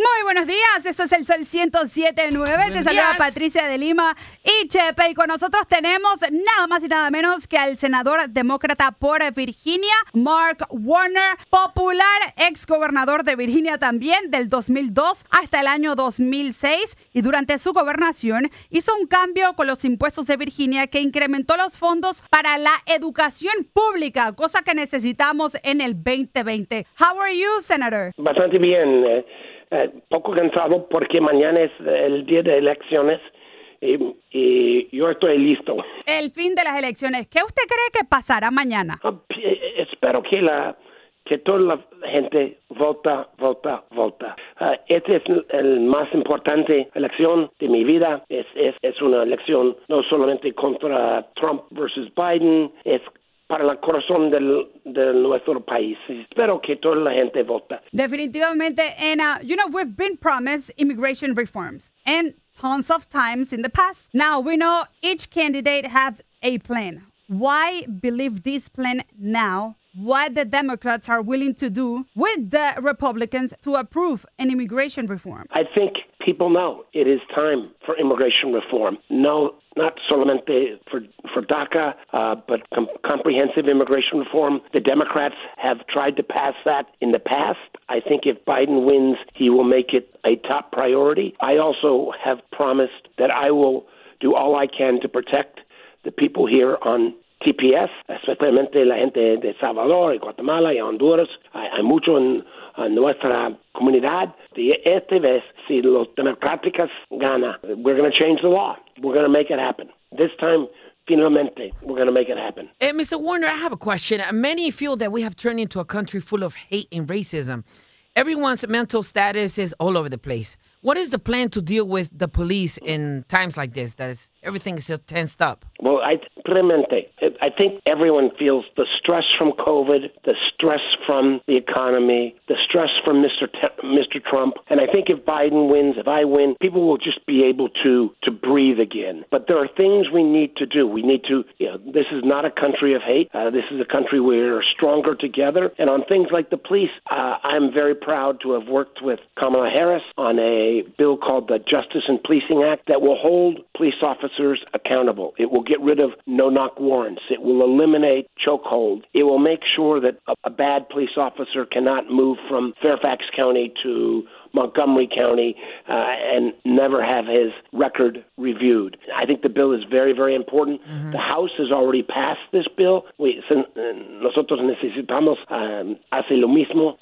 Muy buenos días, eso es el Sol 107.9, te saluda Patricia de Lima y Chepe, y con nosotros tenemos nada más y nada menos que al senador demócrata por Virginia, Mark Warner, popular exgobernador de Virginia también del 2002 hasta el año 2006, y durante su gobernación hizo un cambio con los impuestos de Virginia que incrementó los fondos para la educación pública, cosa que necesitamos en el 2020. How are you, Senator? Bastante bien. Poco cansado porque mañana es el día de elecciones y yo estoy listo. El fin de las elecciones. ¿Qué usted cree que pasará mañana? Espero que toda la gente vota. Esta es la más importante elección de mi vida. Es una elección no solamente contra Trump versus Biden, es para el corazón de nuestro país. Espero que toda la gente vota. Definitivamente. And, we've been promised immigration reforms and tons of times in the past. Now, we know each candidate have a plan. Why believe this plan now? What the Democrats are willing to do with the Republicans to approve an immigration reform? I think people know it is time for immigration reform. No, not solamente for DACA, but comprehensive immigration reform. The Democrats have tried to pass that in the past. I think if Biden wins, he will make it a top priority. I also have promised that I will do all I can to protect the people here on TPS, especialmente la gente de Salvador y Guatemala y Honduras. Hay mucho en nuestra comunidad. Y esta vez, si los democráticos ganan, we're going to change the law. We're going to make it happen. This time, finalmente, we're going to make it happen. Mr. Warner, I have a question. Many feel that we have turned into a country full of hate and racism. Everyone's mental status is all over the place. What is the plan to deal with the police in times like this, everything is so tensed up? Well, I think everyone feels the stress from COVID, the stress from the economy, the stress from Mr. Trump. And I think if Biden wins, if I win, people will just be able to breathe again. But there are things we need to do. We need to, this is not a country of hate. This is a country where we're stronger together. And on things like the police, I'm very proud to have worked with Kamala Harris on a bill called the Justice and Policing Act that will hold police officers accountable. It will get rid of no-knock warrants. It will eliminate chokehold. It will make sure that a bad police officer cannot move from Fairfax County to Montgomery County and never have his record reviewed. I think the bill is very, very important. Mm-hmm. The House has already passed this bill. Nosotros necesitamos hacer lo mismo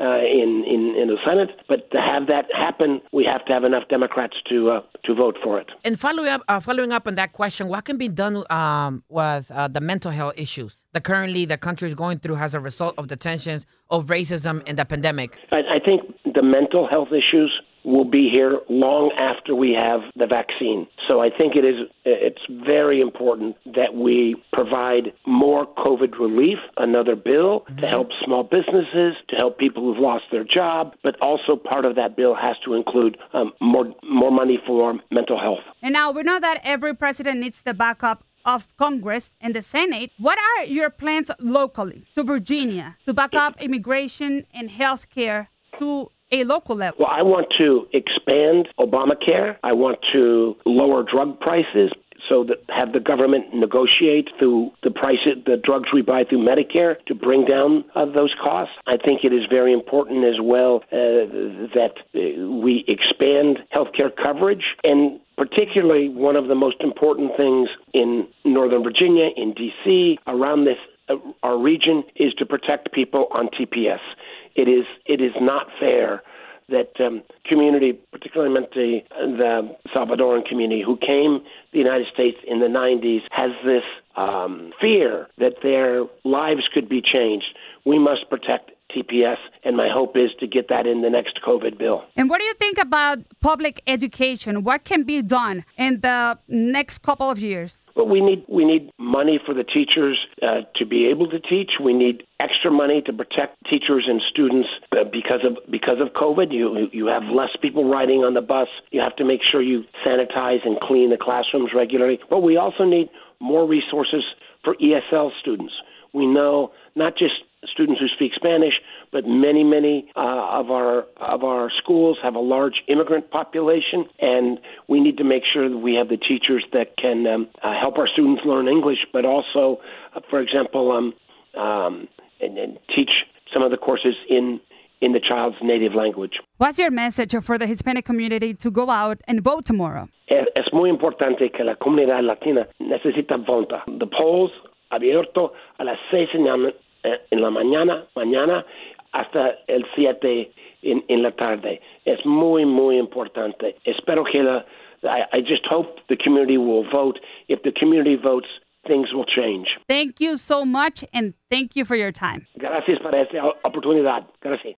in the Senate, but to have that happen, we have to have enough Democrats to vote for it. And following up on that question, what can be done with the mental health issues that currently the country is going through as a result of the tensions of racism and the pandemic? I think the mental health issues will be here long after we have the vaccine. So I think it's very important that we provide more COVID relief, another bill to help small businesses, to help people who've lost their job, but also part of that bill has to include more money for mental health. And now we know that every president needs the backup of Congress and the Senate. What are your plans locally to Virginia to back up immigration and health care to a local level? Well, I want to expand Obamacare. I want to lower drug prices so that have the government negotiate through the drugs we buy through Medicare to bring down those costs. I think it is very important as well that we expand healthcare coverage, and particularly one of the most important things in Northern Virginia, in D.C., around this our region, is to protect people on TPS. It is not fair that community, particularly the Salvadoran community who came to the United States in the 90s, has this fear that their lives could be changed. We must protect TPS, and my hope is to get that in the next COVID bill. And what do you think about public education? What can be done in the next couple of years? Well, we need money for the teachers to be able to teach. We need extra money to protect teachers and students because of COVID. You have less people riding on the bus. You have to make sure you sanitize and clean the classrooms regularly. But we also need more resources for ESL students. We know not just students who speak Spanish, but many of our schools have a large immigrant population, and we need to make sure that we have the teachers that can help our students learn English, but also, for example, and teach some of the courses in the child's native language. What's your message for the Hispanic community to go out and vote tomorrow? Es muy importante que la comunidad latina necesita votar. The polls abierto a las 6 en la mañana hasta el 7 en la tarde. Es muy importante. Espero que I just hope the community will vote. If the community votes, things will change. Thank you so much, and thank you for your time. Gracias por esta oportunidad. Gracias.